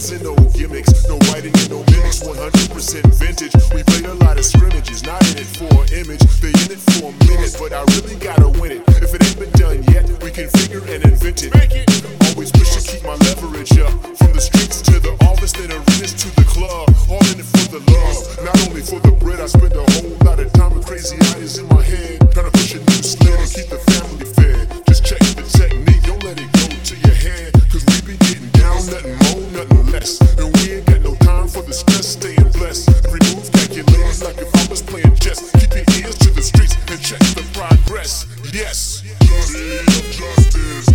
games and no gimmicks, no writing and no mimics, 100% vintage. We played a lot of scrimmages, not in it for an image, they in it for a minute, but I really gotta win it. If it ain't been done yet, we can figure and invent it. Always push to keep my leverage up, from the streets to the office, then arenas to the club, all in it for the love, not only for the bread. I spend a whole lot of time with crazy ideas in my head, trying to push a new sled and keep the family fed. Just check the technique, don't let it go to your head, cause we be getting down, nothing more, nothing less, and we ain't got no time for the stress, staying blessed. Every move calculated like if I was playing chess. Keep your ears to the streets and check the progress. Yes, justice.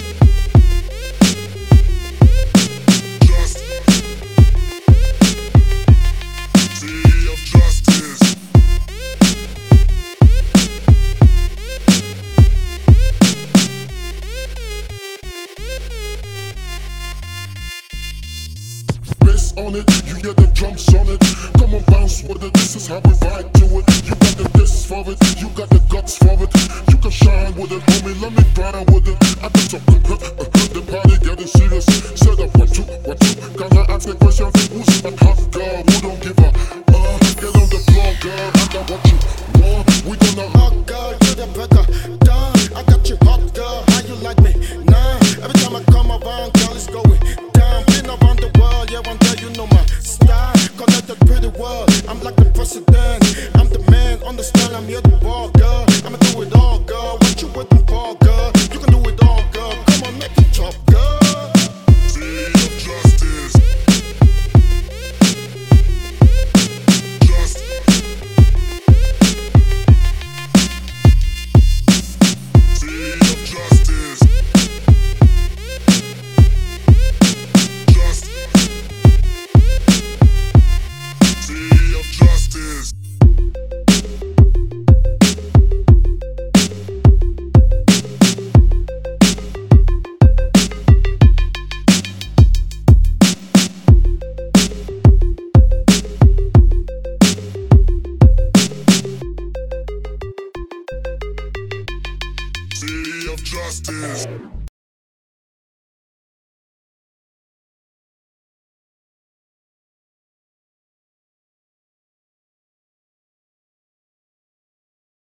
On it, you hear the drums on it. Come on, bounce with it. This is how we vibe to it. You got the disc for it, you got the guts for it. You can shine with it, homie. Let me grind with it. I can talk, the party getting serious. Set up 1, 2, 1, 2. Can I ask a question? Who's a hot girl who don't give a? Get on the floor, girl. I got what you want. We gonna hot girl, you the better. Done. I got you hot girl. How you like me? Nah. Every time I come around, girl, it's going down. Been around the world, yeah, one day you know my style. Connected pretty world. I'm like the president. I'm the man on the stand. I'm here to ball, girl. I'ma do it all, girl. What you waiting for, girl? You can do it all, girl. Come on, make it top, girl. see of justice. City of justice.